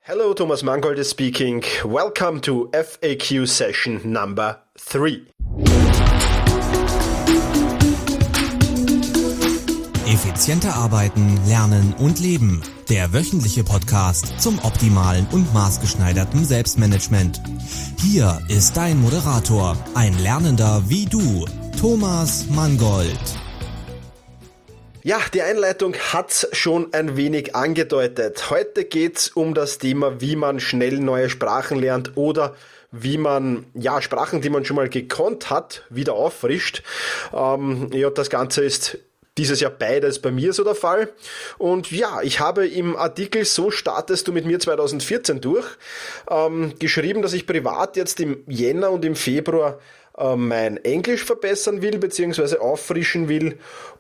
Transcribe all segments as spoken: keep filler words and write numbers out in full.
Hello, Thomas Mangold is speaking. Welcome to F A Q session number three. Effizienter arbeiten, lernen und leben. Der wöchentliche Podcast zum optimalen und maßgeschneiderten Selbstmanagement. Hier ist dein Moderator, ein Lernender wie du, Thomas Mangold. Ja, die Einleitung hat's schon ein wenig angedeutet. Heute geht's um das Thema, wie man schnell neue Sprachen lernt oder wie man ja Sprachen, die man schon mal gekonnt hat, wieder auffrischt. Ähm, ja, das Ganze ist dieses Jahr beides bei mir so der Fall. Und ja, ich habe im Artikel "So startest du mit mir zwanzig vierzehn durch" ähm, geschrieben, dass ich privat jetzt im Jänner und im Februar äh, mein Englisch verbessern will bzw. auffrischen will,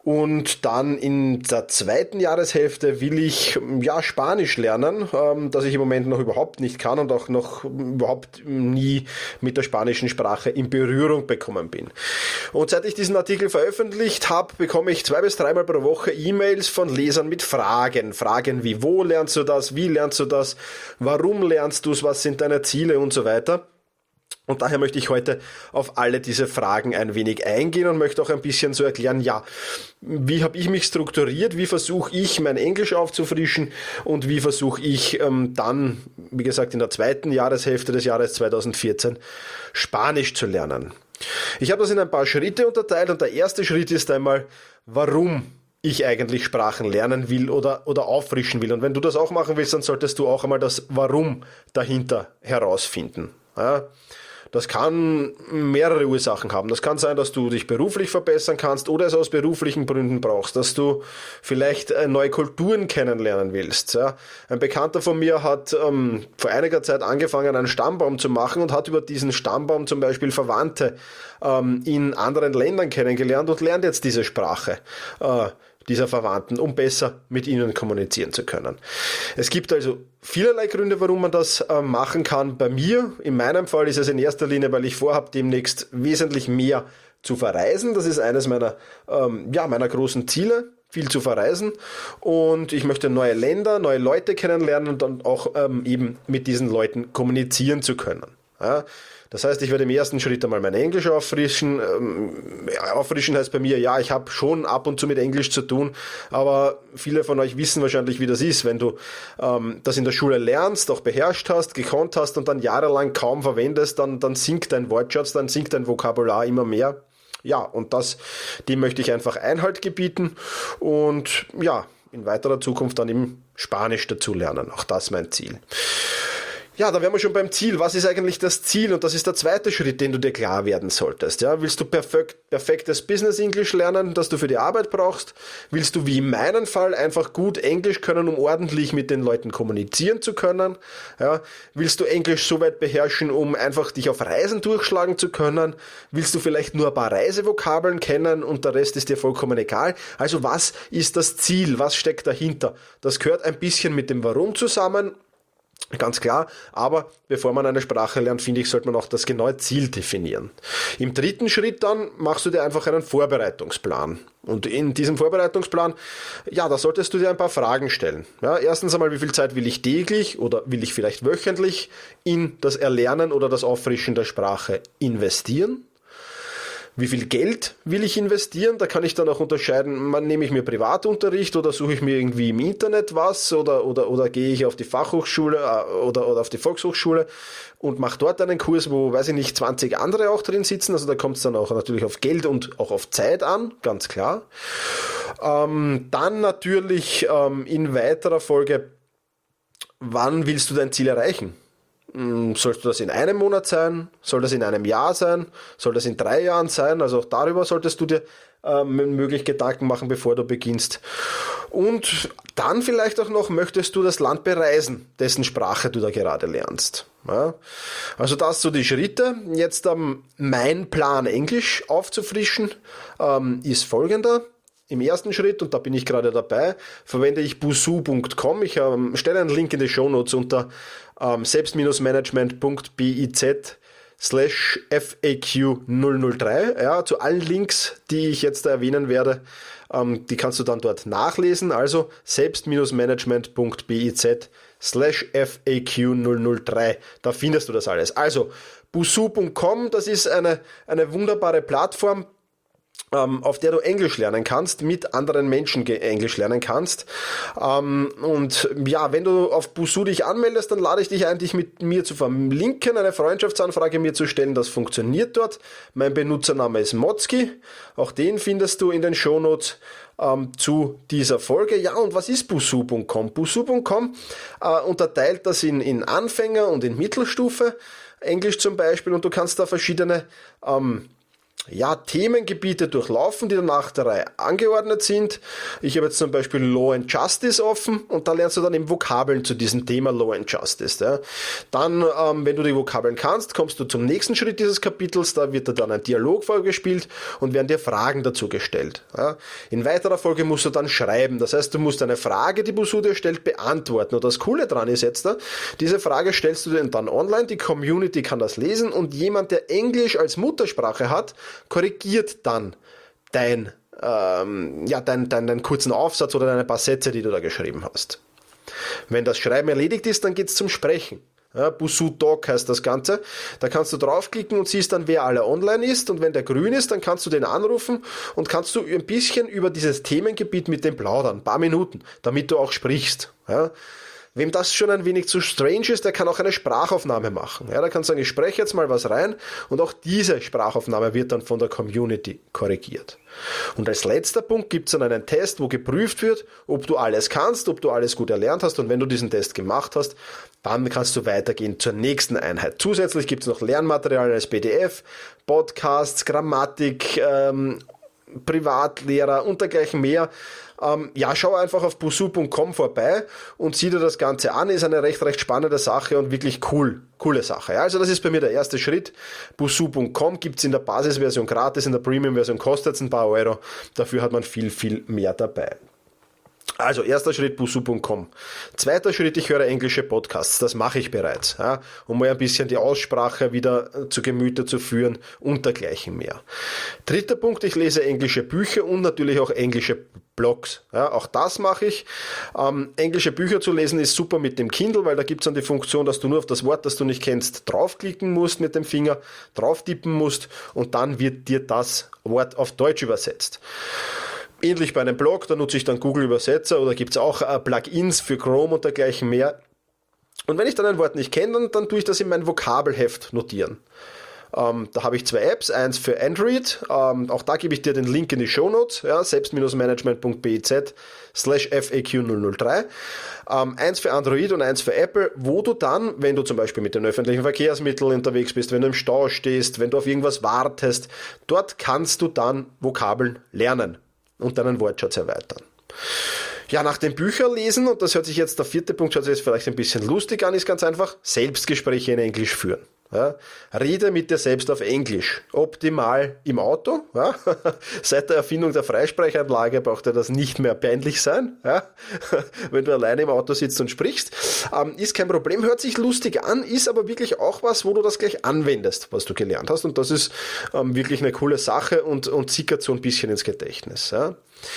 und dann in der zweiten Jahreshälfte will ich ja Spanisch lernen, ähm, das ich im Moment noch überhaupt nicht kann und auch noch überhaupt nie mit der spanischen Sprache in Berührung bekommen bin. Und seit ich diesen Artikel veröffentlicht habe, bekomme ich zwei bis dreimal pro Woche E-Mails von Lesern mit Fragen. Fragen wie: Wo lernst du das? Wie lernst du das? Warum lernst du es? Was sind deine Ziele? Und so weiter. Und daher möchte ich heute auf alle diese Fragen ein wenig eingehen und möchte auch ein bisschen so erklären, ja, wie habe ich mich strukturiert, wie versuche ich mein Englisch aufzufrischen und wie versuche ich ähm, dann, wie gesagt, in der zweiten Jahreshälfte des Jahres zwanzig vierzehn Spanisch zu lernen. Ich habe das in ein paar Schritte unterteilt, und der erste Schritt ist einmal, warum ich eigentlich Sprachen lernen will oder, oder auffrischen will. Und wenn du das auch machen willst, dann solltest du auch einmal das Warum dahinter herausfinden. Ja, das kann mehrere Ursachen haben. Das kann sein, dass du dich beruflich verbessern kannst oder es aus beruflichen Gründen brauchst, dass du vielleicht neue Kulturen kennenlernen willst. Ja, ein Bekannter von mir hat ähm, vor einiger Zeit angefangen, einen Stammbaum zu machen und hat über diesen Stammbaum zum Beispiel Verwandte ähm, in anderen Ländern kennengelernt und lernt jetzt diese Sprache äh, dieser Verwandten, um besser mit ihnen kommunizieren zu können. Es gibt also vielerlei Gründe, warum man das äh, machen kann. Bei mir, in meinem Fall, ist es in erster Linie, weil ich vorhabe, demnächst wesentlich mehr zu verreisen. Das ist eines meiner, ähm, ja, meiner großen Ziele, viel zu verreisen. Und ich möchte neue Länder, neue Leute kennenlernen und dann auch ähm, eben mit diesen Leuten kommunizieren zu können. Ja, das heißt, ich werde im ersten Schritt einmal mein Englisch auffrischen. Ähm, auffrischen heißt bei mir, ja, ich habe schon ab und zu mit Englisch zu tun, aber viele von euch wissen wahrscheinlich, wie das ist, wenn du ähm, das in der Schule lernst, auch beherrscht hast, gekonnt hast und dann jahrelang kaum verwendest, dann, dann sinkt dein Wortschatz, dann sinkt dein Vokabular immer mehr. Ja, und das, dem möchte ich einfach Einhalt gebieten und ja, in weiterer Zukunft dann eben Spanisch dazu lernen. Auch das ist mein Ziel. Ja, da wären wir schon beim Ziel. Was ist eigentlich das Ziel? Und das ist der zweite Schritt, den du dir klar werden solltest. Ja, willst du perfekt, perfektes Business English lernen, das du für die Arbeit brauchst? Willst du, wie in meinem Fall, einfach gut Englisch können, um ordentlich mit den Leuten kommunizieren zu können? Ja, willst du Englisch so weit beherrschen, um einfach dich auf Reisen durchschlagen zu können? Willst du vielleicht nur ein paar Reisevokabeln kennen und der Rest ist dir vollkommen egal? Also was ist das Ziel? Was steckt dahinter? Das gehört ein bisschen mit dem Warum zusammen. Ganz klar, aber bevor man eine Sprache lernt, finde ich, sollte man auch das genaue Ziel definieren. Im dritten Schritt dann machst du dir einfach einen Vorbereitungsplan. Und in diesem Vorbereitungsplan, ja, da solltest du dir ein paar Fragen stellen. Ja, erstens einmal, wie viel Zeit will ich täglich oder will ich vielleicht wöchentlich in das Erlernen oder das Auffrischen der Sprache investieren? Wie viel Geld will ich investieren? Da kann ich dann auch unterscheiden, man, nehme ich mir Privatunterricht oder suche ich mir irgendwie im Internet was oder, oder, oder gehe ich auf die Fachhochschule oder, oder auf die Volkshochschule und mache dort einen Kurs, wo, weiß ich nicht, zwanzig andere auch drin sitzen. Also da kommt es dann auch natürlich auf Geld und auch auf Zeit an, ganz klar. Ähm, dann natürlich ähm, in weiterer Folge, wann willst du dein Ziel erreichen? Sollst du das in einem Monat sein? Soll das in einem Jahr sein? Soll das in drei Jahren sein? Also auch darüber solltest du dir ähm, möglich Gedanken machen, bevor du beginnst. Und dann vielleicht auch noch, möchtest du das Land bereisen, dessen Sprache du da gerade lernst. Ja? Also das so die Schritte. Jetzt ähm, mein Plan, Englisch aufzufrischen, ähm, ist folgender. Im ersten Schritt, und da bin ich gerade dabei, verwende ich busuu punkt com. Ich ähm, stelle einen Link in die Shownotes unter ähm, selbst-management punkt biz slash F A Q null null drei. Ja, zu allen Links, die ich jetzt erwähnen werde, ähm, die kannst du dann dort nachlesen. Also selbst-management punkt biz slash F A Q null null drei. Da findest du das alles. Also, busuu punkt com, das ist eine, eine wunderbare Plattform, auf der du Englisch lernen kannst, mit anderen Menschen Englisch lernen kannst. Und ja, wenn du auf Busuu dich anmeldest, dann lade ich dich ein, dich mit mir zu verlinken, eine Freundschaftsanfrage mir zu stellen. Das funktioniert dort. Mein Benutzername ist Motzki. Auch den findest du in den Shownotes ähm, zu dieser Folge. Ja, und was ist busuu punkt com? busuu punkt com äh, unterteilt das in, in Anfänger und in Mittelstufe, Englisch zum Beispiel, und du kannst da verschiedene ähm, ja, Themengebiete durchlaufen, die dann nach der Reihe angeordnet sind. Ich habe jetzt zum Beispiel Law and Justice offen und da lernst du dann eben Vokabeln zu diesem Thema Law and Justice. Ja. Dann, ähm, wenn du die Vokabeln kannst, kommst du zum nächsten Schritt dieses Kapitels, da wird dir dann ein Dialog vorgespielt und werden dir Fragen dazu gestellt. Ja. In weiterer Folge musst du dann schreiben, das heißt, du musst eine Frage, die Busuu dir stellt, beantworten. Und das Coole dran ist jetzt, da, diese Frage stellst du dir dann online, die Community kann das lesen und jemand, der Englisch als Muttersprache hat, korrigiert dann dein, ähm, ja, dein, dein, deinen kurzen Aufsatz oder deine paar Sätze, die du da geschrieben hast. Wenn das Schreiben erledigt ist, dann geht's zum Sprechen. Ja, Busuu Talk heißt das Ganze. Da kannst du draufklicken und siehst dann, wer alle online ist, und wenn der grün ist, dann kannst du den anrufen und kannst du ein bisschen über dieses Themengebiet mit dem plaudern, ein paar Minuten, damit du auch sprichst. Ja. Wem das schon ein wenig zu strange ist, der kann auch eine Sprachaufnahme machen. Ja, der kann sagen, ich spreche jetzt mal was rein, und auch diese Sprachaufnahme wird dann von der Community korrigiert. Und als letzter Punkt gibt es dann einen Test, wo geprüft wird, ob du alles kannst, ob du alles gut erlernt hast, und wenn du diesen Test gemacht hast, dann kannst du weitergehen zur nächsten Einheit. Zusätzlich gibt es noch Lernmaterialien als P D F, Podcasts, Grammatik, ähm, Privatlehrer und dergleichen mehr. Ähm, ja, schau einfach auf busuu punkt com vorbei und sieh dir das Ganze an. Ist eine recht, recht spannende Sache und wirklich cool. Coole Sache. Ja, also das ist bei mir der erste Schritt. busuu punkt com gibt es in der Basisversion gratis, in der Premium-Version kostet es ein paar Euro. Dafür hat man viel, viel mehr dabei. Also, erster Schritt, busuu punkt com. Zweiter Schritt, ich höre englische Podcasts. Das mache ich bereits, ja, um mal ein bisschen die Aussprache wieder zu Gemüte zu führen und dergleichen mehr. Dritter Punkt, ich lese englische Bücher und natürlich auch englische Blogs. Ja, auch das mache ich. Ähm, englische Bücher zu lesen ist super mit dem Kindle, weil da gibt es dann die Funktion, dass du nur auf das Wort, das du nicht kennst, draufklicken musst mit dem Finger, drauf tippen musst, und dann wird dir das Wort auf Deutsch übersetzt. Ähnlich bei einem Blog, da nutze ich dann Google Übersetzer, oder gibt es auch äh, Plugins für Chrome und dergleichen mehr. Und wenn ich dann ein Wort nicht kenne, dann, dann tue ich das in mein Vokabelheft notieren. Ähm, da habe ich zwei Apps, eins für Android, ähm, auch da gebe ich dir den Link in die Shownotes, ja, selbst-management punkt biz slash F A Q null null drei, ähm, eins für Android und eins für Apple, wo du dann, wenn du zum Beispiel mit den öffentlichen Verkehrsmitteln unterwegs bist, wenn du im Stau stehst, wenn du auf irgendwas wartest, dort kannst du dann Vokabeln lernen und deinen Wortschatz erweitern. Ja, nach dem Bücherlesen, und das hört sich jetzt, der vierte Punkt hört sich jetzt vielleicht ein bisschen lustig an, ist ganz einfach, Selbstgespräche in Englisch führen. Ja, rede mit dir selbst auf Englisch. Optimal im Auto. Ja. Seit der Erfindung der Freisprechanlage braucht dir das nicht mehr peinlich sein. Ja. Wenn du alleine im Auto sitzt und sprichst. Ähm, ist kein Problem, hört sich lustig an, ist aber wirklich auch was, wo du das gleich anwendest, was du gelernt hast. Und das ist ähm, wirklich eine coole Sache und, und sickert so ein bisschen ins Gedächtnis. Ja.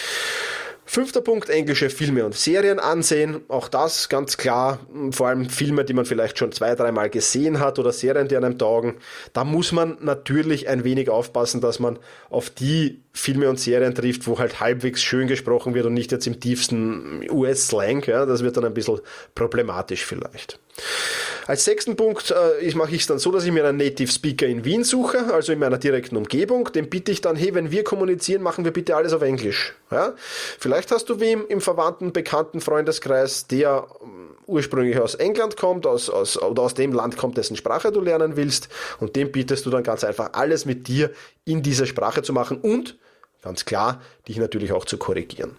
Fünfter Punkt, englische Filme und Serien ansehen. Auch das ganz klar, vor allem Filme, die man vielleicht schon zwei, dreimal gesehen hat, oder Serien, die einem taugen. Da muss man natürlich ein wenig aufpassen, dass man auf die Filme und Serien trifft, wo halt halbwegs schön gesprochen wird und nicht jetzt im tiefsten U S-Slang. Ja, das wird dann ein bisschen problematisch vielleicht. Als sechsten Punkt äh, mache ich es dann so, dass ich mir einen Native Speaker in Wien suche, also in meiner direkten Umgebung. Den bitte ich dann, hey, wenn wir kommunizieren, machen wir bitte alles auf Englisch. Ja? Vielleicht hast du wem im verwandten, bekannten Freundeskreis, der ursprünglich aus England kommt, aus, aus, oder aus dem Land kommt, dessen Sprache du lernen willst, und dem bietest du dann ganz einfach alles mit dir in dieser Sprache zu machen und, ganz klar, dich natürlich auch zu korrigieren.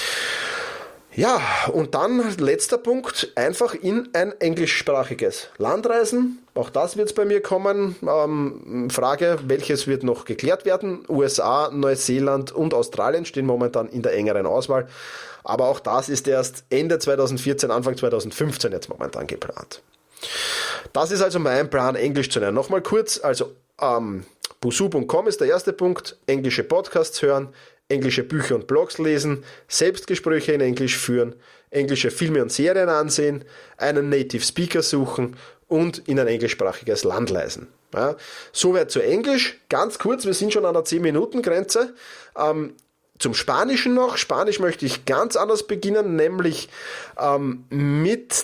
Ja, und dann letzter Punkt, einfach in ein englischsprachiges Land reisen. Auch das wird es bei mir kommen. Ähm, Frage, welches wird noch geklärt werden? U S A, Neuseeland und Australien stehen momentan in der engeren Auswahl. Aber auch das ist erst Ende zweitausendvierzehn, Anfang zweitausendfünfzehn jetzt momentan geplant. Das ist also mein Plan, Englisch zu lernen. Nochmal kurz, also ähm, busuu punkt com ist der erste Punkt, englische Podcasts hören, englische Bücher und Blogs lesen, Selbstgespräche in Englisch führen, englische Filme und Serien ansehen, einen Native Speaker suchen und in ein englischsprachiges Land reisen. Ja, soweit zu Englisch. Ganz kurz, wir sind schon an der zehn Minuten Grenze. Ähm, zum Spanischen noch. Spanisch möchte ich ganz anders beginnen, nämlich ähm, mit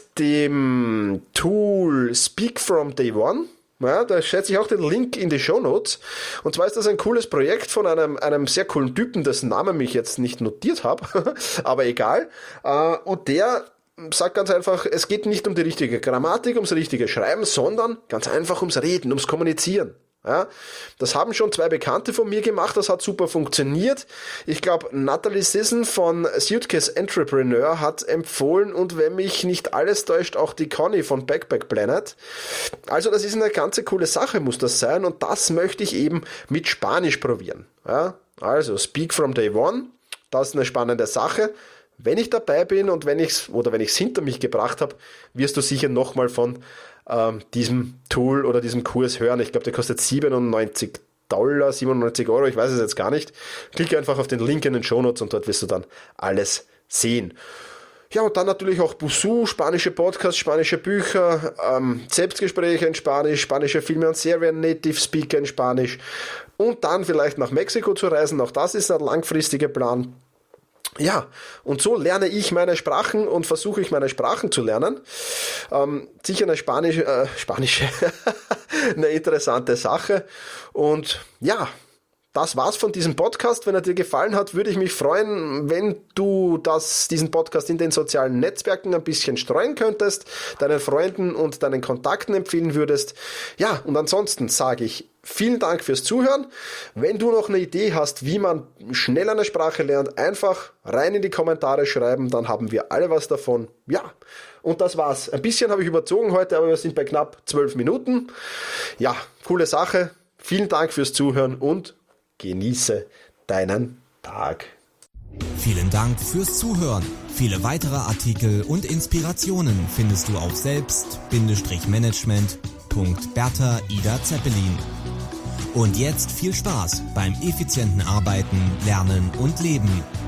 dem Tool Speak from Day One. Ja, da setze ich auch den Link in die Shownotes. Und zwar ist das ein cooles Projekt von einem, einem sehr coolen Typen, dessen Namen ich jetzt nicht notiert habe, aber egal. Äh, und der sagt ganz einfach, es geht nicht um die richtige Grammatik, ums richtige Schreiben, sondern ganz einfach ums Reden, ums Kommunizieren. Ja, das haben schon zwei Bekannte von mir gemacht, das hat super funktioniert. Ich glaube, Natalie Sisson von Suitcase Entrepreneur hat empfohlen und wenn mich nicht alles täuscht, auch die Conny von Backpack Planet. Also das ist eine ganz coole Sache, muss das sein und das möchte ich eben mit Spanisch probieren. Ja, also Speak from Day One, das ist eine spannende Sache. Wenn ich dabei bin und wenn ich's oder wenn ich es hinter mich gebracht habe, wirst du sicher nochmal von ähm, diesem Tool oder diesem Kurs hören. Ich glaube, der kostet siebenundneunzig Dollar, siebenundneunzig Euro, ich weiß es jetzt gar nicht. Klicke einfach auf den Link in den Shownotes und dort wirst du dann alles sehen. Ja, und dann natürlich auch Busuu, spanische Podcasts, spanische Bücher, ähm, Selbstgespräche in Spanisch, spanische Filme und Serien, Native Speaker in Spanisch und dann vielleicht nach Mexiko zu reisen. Auch das ist ein langfristiger Plan. Ja, und so lerne ich meine Sprachen und versuche ich meine Sprachen zu lernen. Ähm, sicher eine Spanisch, äh, spanische, eine interessante Sache. Und ja, das war's von diesem Podcast. Wenn er dir gefallen hat, würde ich mich freuen, wenn du das, diesen Podcast in den sozialen Netzwerken ein bisschen streuen könntest, deinen Freunden und deinen Kontakten empfehlen würdest. Ja, und ansonsten sage ich vielen Dank fürs Zuhören. Wenn du noch eine Idee hast, wie man schnell eine Sprache lernt, einfach rein in die Kommentare schreiben, dann haben wir alle was davon. Ja, und das war's. Ein bisschen habe ich überzogen heute, aber wir sind bei knapp zwölf Minuten. Ja, coole Sache. Vielen Dank fürs Zuhören und genieße deinen Tag. Vielen Dank fürs Zuhören. Viele weitere Artikel und Inspirationen findest du auf selbst-management punkt bertha ida zeppelin. Und jetzt viel Spaß beim effizienten Arbeiten, Lernen und Leben.